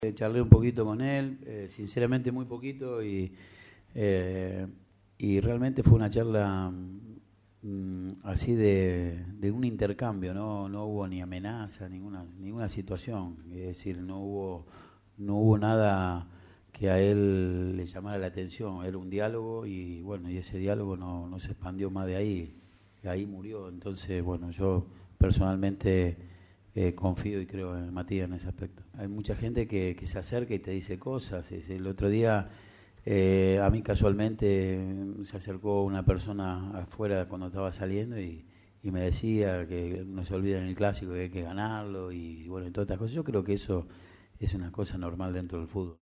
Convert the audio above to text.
Charlé un poquito con él, sinceramente muy poquito, y realmente fue una charla así de un intercambio, no hubo ni amenaza, ninguna situación, es decir, no hubo nada que a él le llamara la atención, era un diálogo y bueno, y ese diálogo no se expandió más de ahí murió. Entonces, bueno, yo personalmente confío y creo en Matías en ese aspecto. Hay mucha gente que se acerca y te dice cosas. El otro día a mí casualmente se acercó una persona afuera cuando estaba saliendo y me decía que no se olviden el clásico, que hay que ganarlo y bueno, y todas estas cosas. Yo creo que eso es una cosa normal dentro del fútbol.